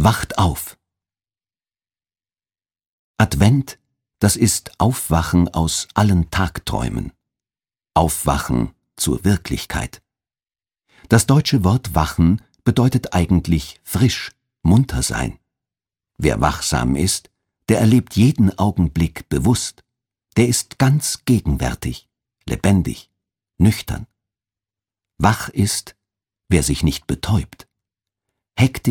Wacht auf! Advent, das ist Aufwachen aus allen Tagträumen. Aufwachen zur Wirklichkeit. Das deutsche Wort wachen bedeutet eigentlich frisch, munter sein. Wer wachsam ist, der erlebt jeden Augenblick bewusst. Der ist ganz gegenwärtig, lebendig, nüchtern. Wach ist, wer sich nicht betäubt. Hektik